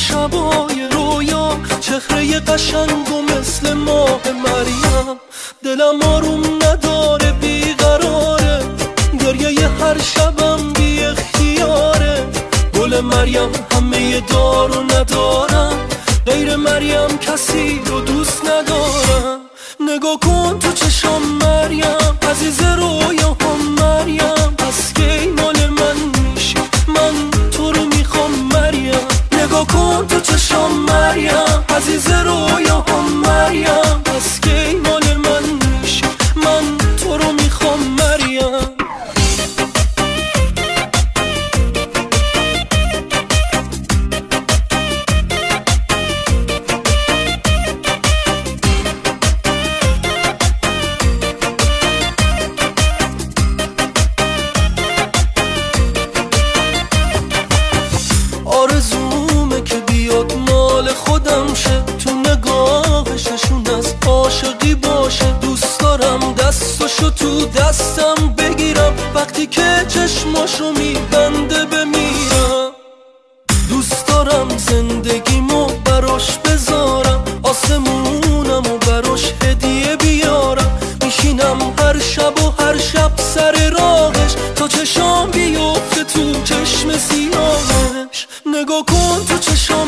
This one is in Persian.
شبای رویا، چهره قشنگ و مثل ماه مریم. دلم آروم نداره بیقراره، گریه هر شبم بی اختیاره. گل مریم همه دارو ندارم، غیر مریم کسی رو دوست ندارم. نگاه کن تو چشم مریم، عزیز رویا هم مریم. پس کی مال من میشی، من تو رو میخوام مریم. نگاه کن تو چشم مریم، عزیز رویا هم مریم. پس کی مال من میشی، من تو رو میخوام مریم. آرزومه که بیاد مال خودم شه، تو نگاهششون از عاشقی باشه. دوست دارم دستشو تو دستم بگیرم، وقتی که چشماشو میبنده بمیرم. دوست دارم زندگیمو براش بذارم، آسمونمو براش هدیه بیارم. میشینم هر شب و هر شب سر راهش، تا چشام بیفته تو چشم سیاهش. نگاه کن تو چشم